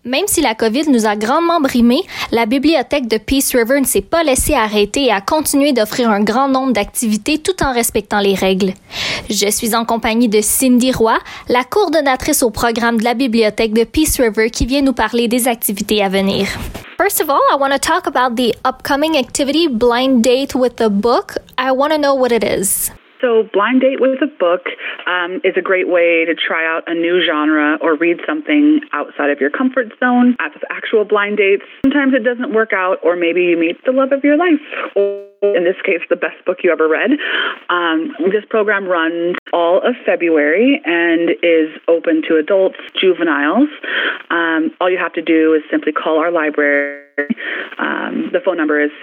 Même si la COVID nous a grandement brimés, la bibliothèque de Peace River ne s'est pas laissée arrêter et a continué d'offrir un grand nombre d'activités tout en respectant les règles. Je suis en compagnie de Cindy Roy, la coordonnatrice au programme de la bibliothèque de Peace River, qui vient nous parler des activités à venir. First of all, I want to talk about the upcoming activity, Blind Date with a Book. I want to know what it is. So Blind Date with a Book is a great way to try out a new genre or read something outside of your comfort zone. As with actual blind dates, sometimes it doesn't work out, or maybe you meet the love of your life, or in this case, the best book you ever read. This program runs all of February and is open to adults, juveniles. All you have to do is simply call our library. The phone number is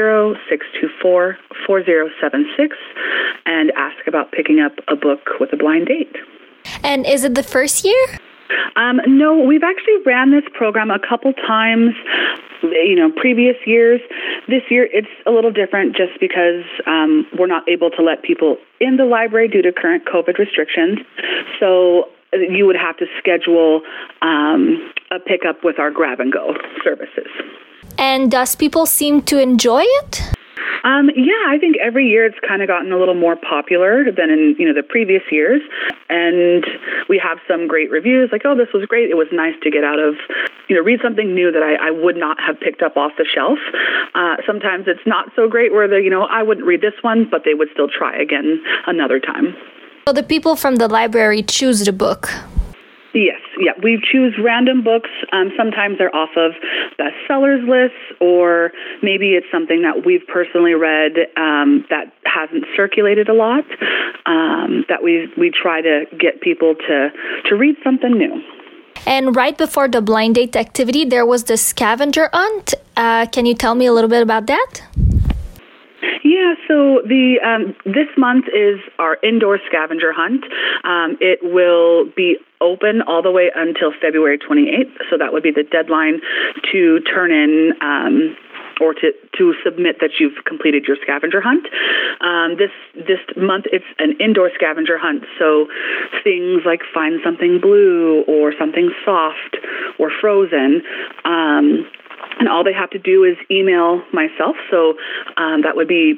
780-624-4076 and ask about picking up a book with a blind date. And is it the first year? No, we've actually ran this program a couple times, previous years. This year it's a little different just because we're not able to let people in the library due to current COVID restrictions. So you would have to schedule a pickup with our grab-and-go services. And does people seem to enjoy it? Yeah, I think every year it's kind of gotten a little more popular than in the previous years, and we have some great reviews like, oh, this was great. It was nice to get out of, read something new that I would not have picked up off the shelf. Sometimes it's not so great where I wouldn't read this one, but they would still try again another time. So the people from the library choose the book. Yes, yeah. We choose random books. Sometimes they're off of bestsellers lists, or maybe it's something that we've personally read that hasn't circulated a lot, that we try to get people to read something new. And right before the blind date activity, there was the scavenger hunt. Can you tell me a little bit about that? Yeah, so this month is our indoor scavenger hunt. It will be open all the way until February 28th, so that would be the deadline to turn in or to submit that you've completed your scavenger hunt. This month it's an indoor scavenger hunt, so things like find something blue or something soft or frozen. And all they have to do is email myself. So that would be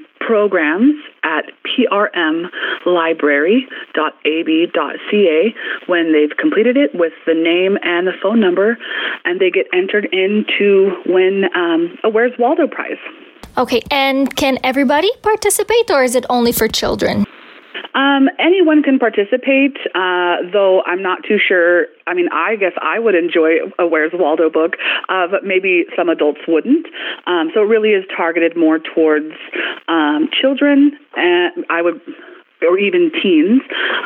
programs@prmlibrary.ab.ca when they've completed it with the name and the phone number, and they get entered in to win a Where's Waldo prize. Okay, and can everybody participate, or is it only for children? Anyone can participate, though I'm not too sure. I mean, I guess I would enjoy a Where's Waldo book, but maybe some adults wouldn't. So it really is targeted more towards children, and or even teens.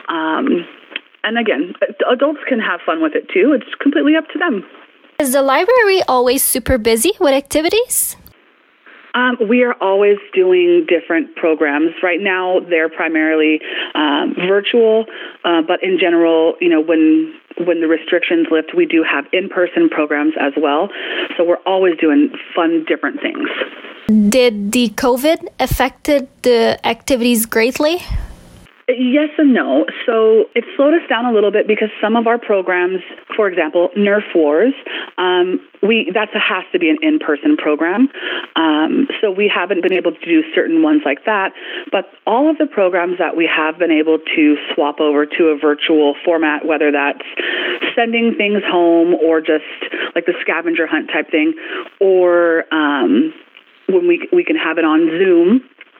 And again, adults can have fun with it too. It's completely up to them. Is the library always super busy with activities? We are always doing different programs. Right now, they're primarily virtual, but in general, when the restrictions lift, we do have in-person programs as well. So we're always doing fun, different things. Did the COVID affected the activities greatly? Yes and no. So it slowed us down a little bit because some of our programs, for example, Nerf Wars, that has to be an in-person program. So we haven't been able to do certain ones like that. But all of the programs that we have been able to swap over to a virtual format, whether that's sending things home or just like the scavenger hunt type thing, or when we can have it on Zoom,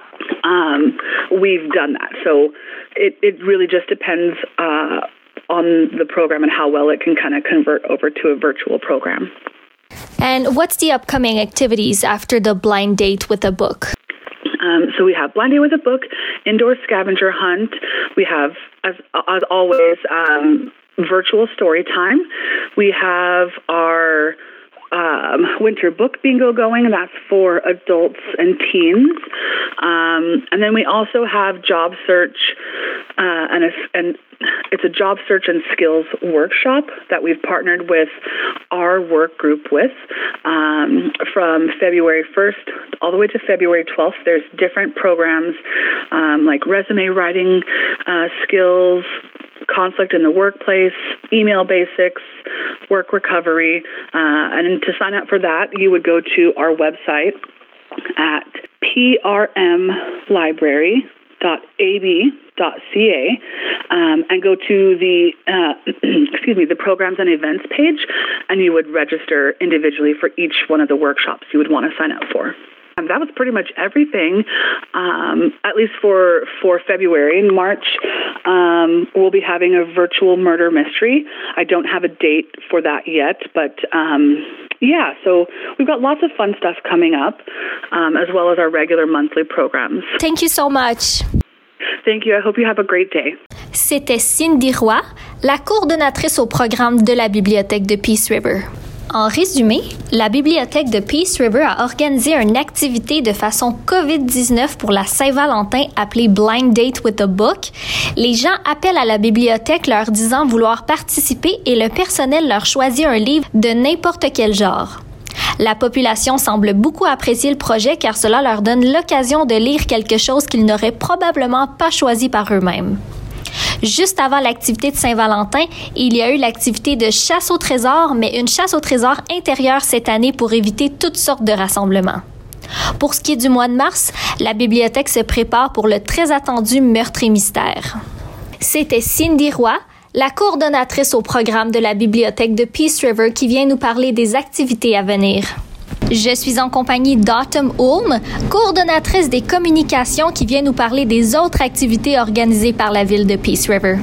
we've done that. So it really just depends on the program and how well it can kind of convert over to a virtual program. And what's the upcoming activities after the blind date with a book? So we have Blind Date with a Book, Indoor Scavenger Hunt. We have, as always, virtual story time. We have our winter book bingo going, and that's for adults and teens. And then we also have job search, and it's a job search and skills workshop that we've partnered with our work group with. From February 1st all the way to February 12th, there's different programs like resume writing skills, conflict in the workplace, email basics, work recovery. And to sign up for that, you would go to our website at prmlibrary.ab.ca and go to the the programs and events page, and you would register individually for each one of the workshops you would want to sign up for. And that was pretty much everything, at least for February. In March, we'll be having a virtual murder mystery. I don't have a date for that yet, but so we've got lots of fun stuff coming up, as well as our regular monthly programs. Thank you so much. Thank you. I hope you have a great day. C'était Cindy Roy, la coordonnatrice au programme de la bibliothèque de Peace River. En résumé, la bibliothèque de Peace River a organisé une activité de façon COVID-19 pour la Saint-Valentin appelée Blind Date with a Book. Les gens appellent à la bibliothèque leur disant vouloir participer et le personnel leur choisit un livre de n'importe quel genre. La population semble beaucoup apprécier le projet car cela leur donne l'occasion de lire quelque chose qu'ils n'auraient probablement pas choisi par eux-mêmes. Juste avant l'activité de Saint-Valentin, il y a eu l'activité de chasse au trésor, mais une chasse au trésor intérieure cette année pour éviter toutes sortes de rassemblements. Pour ce qui est du mois de mars, la bibliothèque se prépare pour le très attendu Meurtre et mystère. C'était Cindy Roy, la coordonnatrice au programme de la bibliothèque de Peace River qui vient nous parler des activités à venir. Je suis en compagnie d'Autumn Ulm, coordonnatrice des communications qui vient nous parler des autres activités organisées par la ville de Peace River.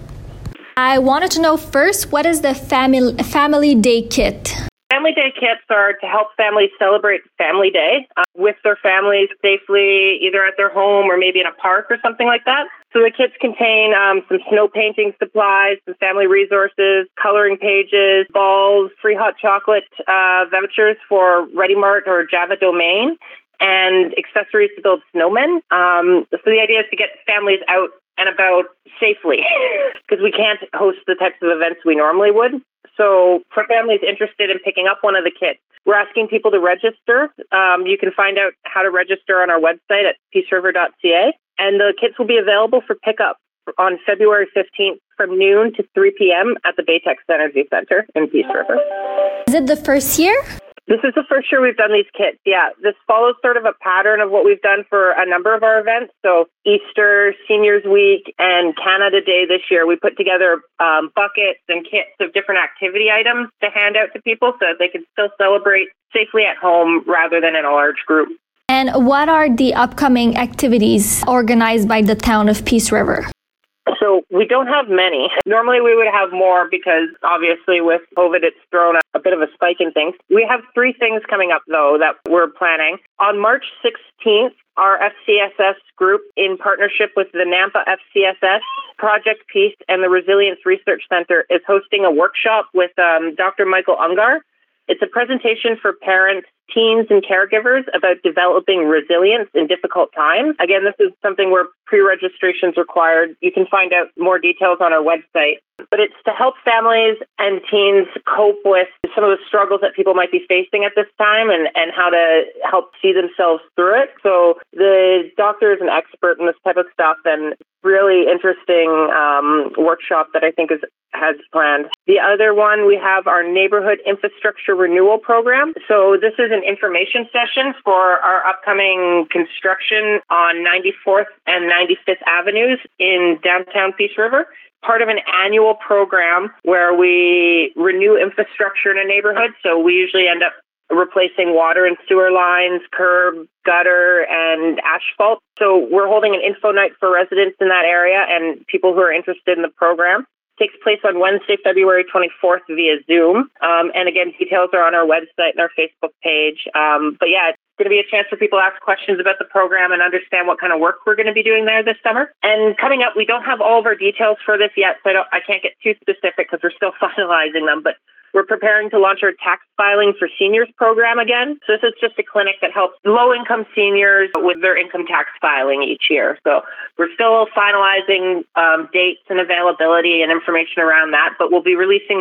I wanted to know first, what is the Family Day Kit? Family Day kits are to help families celebrate Family Day with their families safely, either at their home or maybe in a park or something like that. So the kits contain some snow painting supplies, some family resources, coloring pages, balls, free hot chocolate vouchers for Ready Mart or Java Domain, and accessories to build snowmen. So the idea is to get families out and about safely because we can't host the types of events we normally would. So for families interested in picking up one of the kits, we're asking people to register. You can find out how to register on our website at peaceriver.ca. And the kits will be available for pickup on February 15th from noon to 3 p.m. at the Baytex Energy Center in Peace River. Is it the first year? This is the first year we've done these kits. Yeah, this follows sort of a pattern of what we've done for a number of our events. So Easter, Seniors Week, and Canada Day this year, we put together buckets and kits of different activity items to hand out to people so that they can still celebrate safely at home rather than in a large group. And what are the upcoming activities organized by the town of Peace River? So we don't have many. Normally we would have more because obviously with COVID it's thrown a bit of a spike in things. We have 3 things coming up though that we're planning. On March 16th, our FCSS group in partnership with the Nampa FCSS, Project Peace and the Resilience Research Center is hosting a workshop with Dr. Michael Ungar. It's a presentation for parents, teens, and caregivers about developing resilience in difficult times. Again, this is something where pre-registration is required. You can find out more details on our website. But it's to help families and teens cope with some of the struggles that people might be facing at this time and how to help see themselves through it. So the doctor is an expert in this type of stuff and really interesting workshop that I think has planned. The other one, we have our Neighborhood Infrastructure Renewal Program. So this is an information session for our upcoming construction on 94th and 95th Avenues in downtown Peace River. Part of an annual program where we renew infrastructure in a neighborhood. So we usually end up replacing water and sewer lines, curb, gutter, and asphalt. So we're holding an info night for residents in that area and people who are interested in the program. It takes place on Wednesday, February 24th via Zoom. And again, details are on our website and our Facebook page. But yeah, it's going to be a chance for people to ask questions about the program and understand what kind of work we're going to be doing there this summer. And coming up, we don't have all of our details for this yet, so I can't get too specific because we're still finalizing them. But we're preparing to launch our tax filing for seniors program again. So this is just a clinic that helps low-income seniors with their income tax filing each year. So we're still finalizing dates and availability and information around that, but we'll be releasing that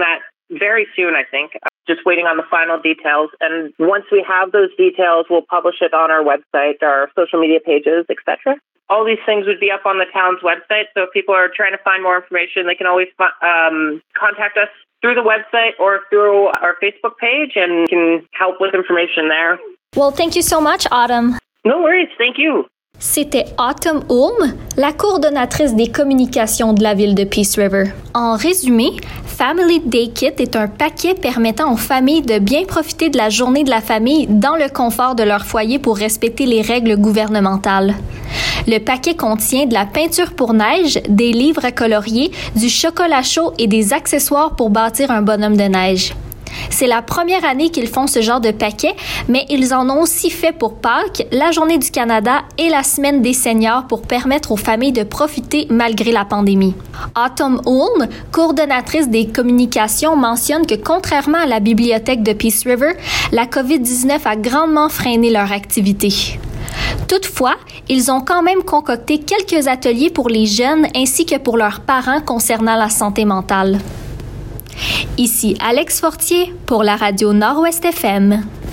very soon, I think. Just waiting on the final details. And once we have those details, we'll publish it on our website, our social media pages, etc. All these things would be up on the town's website. So if people are trying to find more information, they can always contact us through the website or through our Facebook page and can help with information there. Well, thank you so much, Autumn. No worries. Thank you. C'était Autumn Ulm, la coordonnatrice des communications de la ville de Peace River. En résumé, Family Day Kit est un paquet permettant aux familles de bien profiter de la journée de la famille dans le confort de leur foyer pour respecter les règles gouvernementales. Le paquet contient de la peinture pour neige, des livres à colorier, du chocolat chaud et des accessoires pour bâtir un bonhomme de neige. C'est la première année qu'ils font ce genre de paquet, mais ils en ont aussi fait pour Pâques, la Journée du Canada et la Semaine des seniors pour permettre aux familles de profiter malgré la pandémie. Autumn Ulm, coordonnatrice des communications, mentionne que contrairement à la bibliothèque de Peace River, la COVID-19 a grandement freiné leur activité. Toutefois, ils ont quand même concocté quelques ateliers pour les jeunes ainsi que pour leurs parents concernant la santé mentale. Ici Alex Fortier pour la radio Nord-Ouest FM.